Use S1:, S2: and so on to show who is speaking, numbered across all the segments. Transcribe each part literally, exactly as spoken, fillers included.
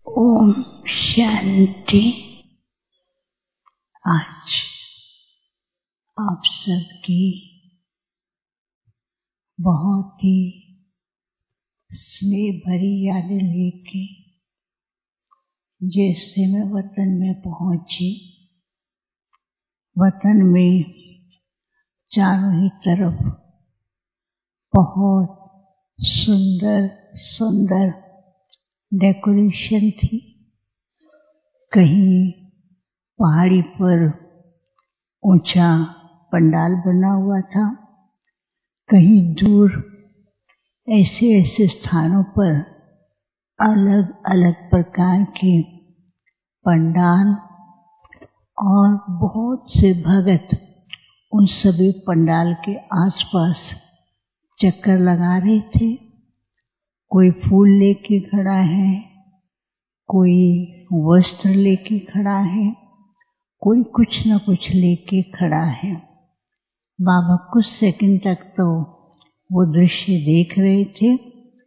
S1: ओम शांति। आज आप सबकी बहुत ही स्नेह भरी यादें लेके जैसे मैं वतन में पहुंची, वतन में चारों ही तरफ बहुत सुंदर सुंदर डेकोरेशन थी। कहीं पहाड़ी पर ऊंचा पंडाल बना हुआ था, कहीं दूर ऐसे ऐसे स्थानों पर अलग अलग प्रकार के पंडाल और बहुत से भगत उन सभी पंडाल के आसपास चक्कर लगा रहे थे। कोई फूल लेके खड़ा है, कोई वस्त्र लेके खड़ा है, कोई कुछ न कुछ लेके खड़ा है। बाबा कुछ सेकंड तक तो वो दृश्य देख रहे थे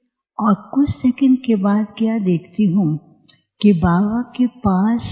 S1: और कुछ सेकंड के बाद क्या देखती हूँ कि बाबा के पास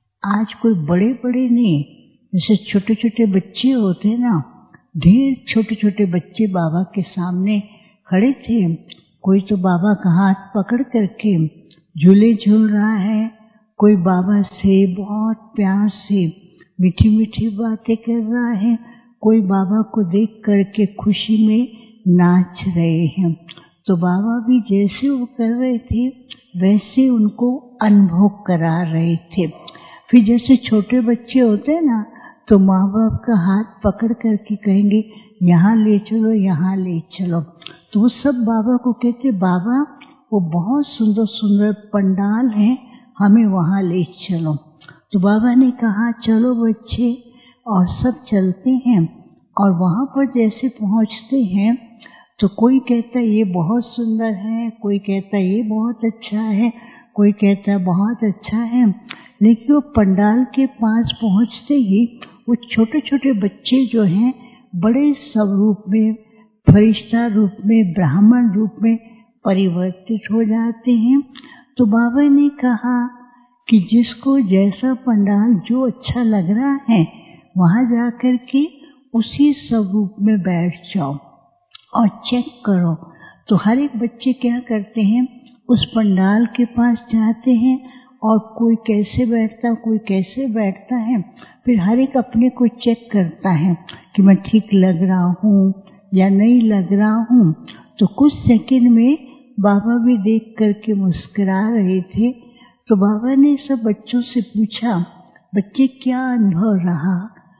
S1: आज कोई बड़े बड़े नहीं, जैसे छोटे छोटे बच्चे होते ना, ढेर छोटे छोटे बच्चे बाबा के सामने खड़े थे। कोई तो बाबा का हाथ पकड़ करके झूले झूल रहा है, कोई बाबा से बहुत प्यार से मीठी मीठी बातें कर रहा है, कोई बाबा को देख करके खुशी में नाच रहे हैं। तो बाबा भी जैसे वो कर रहे थे वैसे उनको अनुभव करा रहे थे। फिर जैसे छोटे बच्चे होते हैं ना, तो माँ बाप का हाथ पकड़ करके कहेंगे यहाँ ले चलो, यहाँ ले चलो। तो वो सब बाबा को कहते, बाबा वो बहुत सुंदर सुंदर पंडाल है, हमें वहाँ ले चलो। तो बाबा ने कहा चलो बच्चे, और सब चलते हैं। और वहाँ पर जैसे पहुँचते हैं तो कोई कहता है ये बहुत सुंदर है, कोई कहता है ये बहुत अच्छा है, कोई कहता है बहुत अच्छा है। लेकिन वो पंडाल के पास पहुँचते ही वो छोटे छोटे बच्चे जो हैं बड़े स्वरूप में, फरिश्ता रूप में, ब्राह्मण रूप में परिवर्तित हो जाते हैं। तो बाबा ने कहा कि जिसको जैसा पंडाल जो अच्छा लग रहा है वहाँ जाकर के उसी स्वरूप में बैठ जाओ और चेक करो। तो हर एक बच्चे क्या करते हैं, उस पंडाल के पास जाते हैं और कोई कैसे बैठता, कोई कैसे बैठता है। फिर हर एक अपने को चेक करता है कि मैं ठीक लग रहा हूँ या नहीं लग रहा हूँ। तो कुछ सेकंड में बाबा भी देख करके मुस्कुरा रहे थे। तो बाबा ने सब बच्चों से पूछा, बच्चे क्या अनुभव रहा?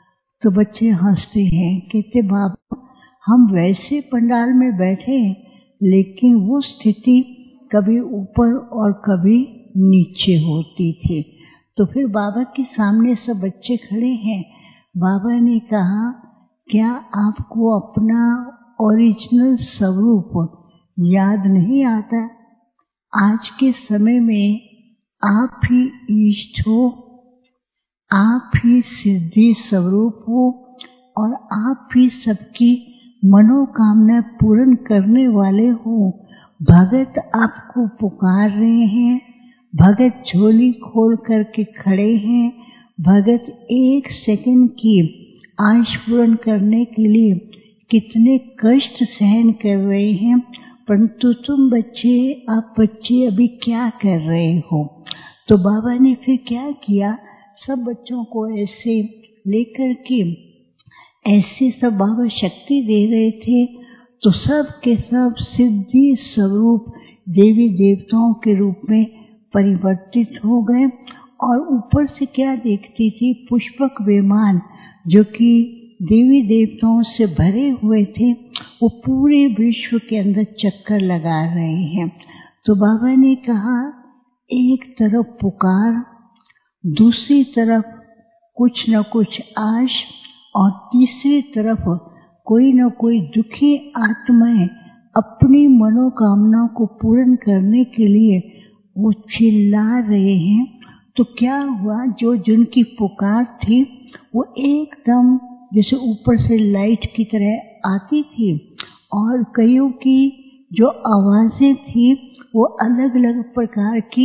S1: तो बच्चे हंसते हैं, कहते बाबा हम वैसे पंडाल में बैठे लेकिन वो स्थिति कभी ऊपर और कभी नीचे होती थी। तो फिर बाबा के सामने सब बच्चे खड़े हैं। बाबा ने कहा क्या आपको अपना ओरिजिनल स्वरूप याद नहीं आता? आज के समय में आप ही ईष्ट हो, आप ही सिद्धि स्वरूप हो और आप ही सबकी मनोकामना पूर्ण करने वाले हो। भगत आपको पुकार रहे हैं, भगत झोली खोल करके खड़े हैं, भगत एक सेकंड की आश पूर्ण करने के लिए कितने कष्ट सहन कर रहे हैं, परंतु तुम बच्चे, आप बच्चे अभी क्या कर रहे हो? तो बाबा ने फिर क्या किया, सब बच्चों को ऐसे लेकर के ऐसे सब बाबा शक्ति दे रहे थे। तो सब के सब सिद्धि स्वरूप देवी देवताओं के रूप में परिवर्तित हो गए। और ऊपर से क्या देखती थी, पुष्पक विमान जो कि देवी देवताओं से भरे हुए थे, वो पूरे विश्व के अंदर चक्कर लगा रहे हैं। तो बाबा ने कहा एक तरफ पुकार, दूसरी तरफ कुछ न कुछ आश, और तीसरी तरफ कोई न कोई दुखी आत्माएं अपनी मनोकामना को पूर्ण करने के लिए वो चिल्ला रहे हैं। तो क्या हुआ, जो जिनकी पुकार थी वो एकदम जैसे ऊपर से लाइट की तरह आती थी, और कईयों की जो आवाजें थी वो अलग अलग प्रकार की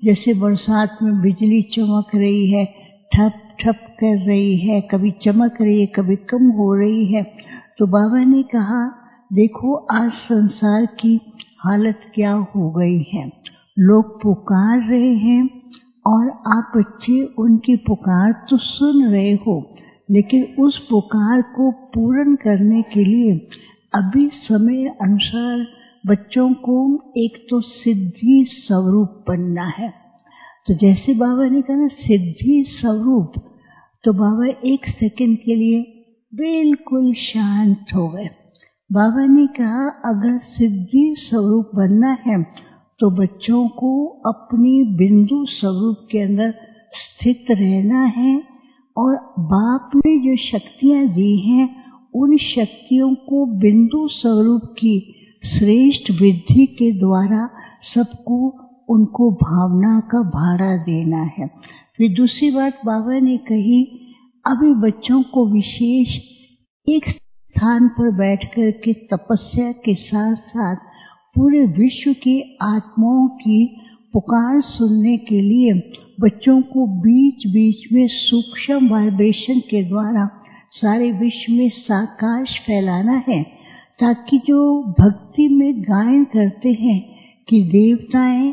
S1: जैसे बरसात में बिजली चमक रही है, ठप ठप कर रही है, कभी चमक रही है, कभी कम हो रही है। तो बाबा ने कहा, देखो आज संसार की हालत क्या हो गई है। लोग पुकार रहे हैं और आप बच्चे उनकी पुकार तो सुन रहे हो, लेकिन उस पुकार को पूर्ण करने के लिए अभी समय अनुसार बच्चों को एक तो सिद्धि स्वरूप बनना है। तो जैसे बाबा ने कहा सिद्धि स्वरूप, तो बाबा एक सेकंड के लिए बिल्कुल शांत हो गए। बाबा ने कहा अगर सिद्धि स्वरूप बनना है तो बच्चों को अपनी बिंदु स्वरूप के अंदर स्थित रहना है, और बाप ने जो शक्तियां दी हैं उन शक्तियों को बिंदु स्वरूप की श्रेष्ठ विधि के द्वारा सबको उनको भावना का भाड़ा देना है। फिर दूसरी बात बाबा ने कही, अभी बच्चों को विशेष एक स्थान पर बैठकर के तपस्या के साथ साथ पूरे विश्व की आत्माओं की पुकार सुनने के लिए बच्चों को बीच बीच में सूक्ष्म वाइब्रेशन के द्वारा सारे विश्व में साकाश फैलाना है, ताकि जो भक्ति में गायन करते हैं कि देवताएं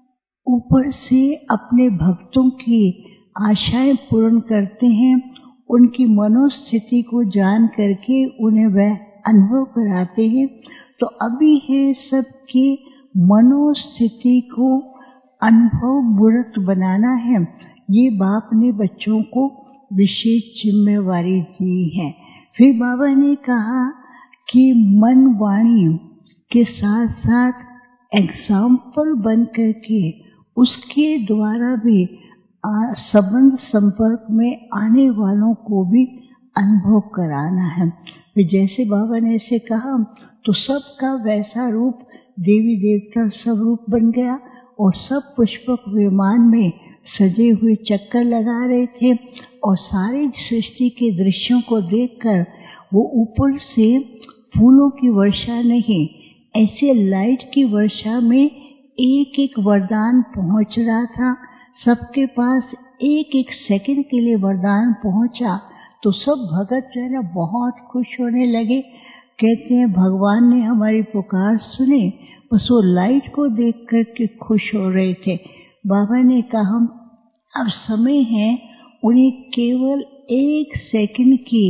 S1: ऊपर से अपने भक्तों की आशाएं पूर्ण करते हैं, उनकी मनोस्थिति को जान करके उन्हें वह अनुभव कराते हैं। तो अभी है सबकी मनोस्थिति को अनुभव मूर्त बनाना है। ये बाप ने बच्चों को विशेष जिम्मेवारी दी है। फिर बाबा ने कहा कि मन वाणी के साथ साथ एग्जाम्पल बन करके उसके द्वारा भी संबंध संपर्क में आने वालों को भी अनुभव कराना है। फिर जैसे बाबा ने ऐसे कहा तो सबका वैसा रूप देवी देवता सब रूप बन गया, और सब पुष्पक विमान में सजे हुए चक्कर लगा रहे थे, और सारे सृष्टि के दृश्यों को देखकर वो ऊपर से फूलों की वर्षा नहीं, ऐसे लाइट की वर्षा में एक एक वरदान पहुंच रहा था। सबके पास एक एक सेकंड के लिए वरदान पहुंचा, तो सब भगत जो है ना बहुत खुश होने लगे। कहते हैं भगवान ने हमारी पुकार सुनी, बस वो लाइट को देख कर के खुश हो रहे थे। बाबा ने कहा अब समय है उन्हें केवल एक सेकंड की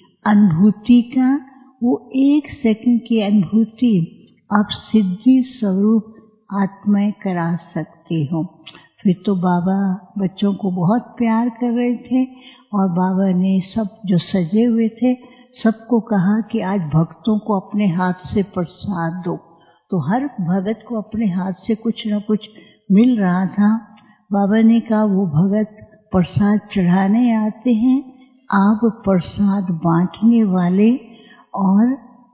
S1: अनुभूति का, वो एक सेकंड की अनुभूति आप सिद्धि स्वरूप आत्माएं करा सकते हो। फिर तो बाबा बच्चों को बहुत प्यार कर रहे थे, और बाबा ने सब जो सजे हुए थे सबको कहा कि आज भक्तों को अपने हाथ से प्रसाद दो। तो हर भगत को अपने हाथ से कुछ न कुछ मिल रहा था। बाबा ने कहा वो भगत प्रसाद चढ़ाने आते हैं, आप प्रसाद बांटने वाले और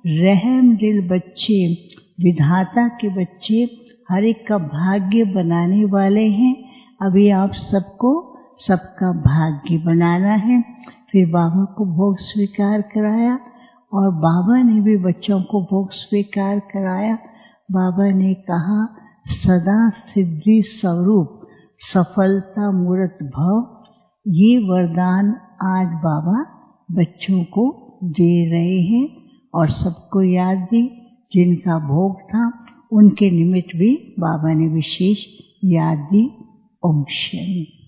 S1: रहम दिल बच्चे, विधाता के बच्चे, हर एक का भाग्य बनाने वाले हैं। अभी आप सबको सबका भाग्य बनाना है। फिर बाबा को भोग स्वीकार कराया, और बाबा ने भी बच्चों को भोग स्वीकार कराया। बाबा ने कहा सदा सिद्धि स्वरूप सफलता मूर्त भव, ये वरदान आज बाबा बच्चों को दे रहे हैं, और सबको याद दी जिनका भोग था उनके निमित्त भी बाबा ने विशेष याद दी। ओम शांति।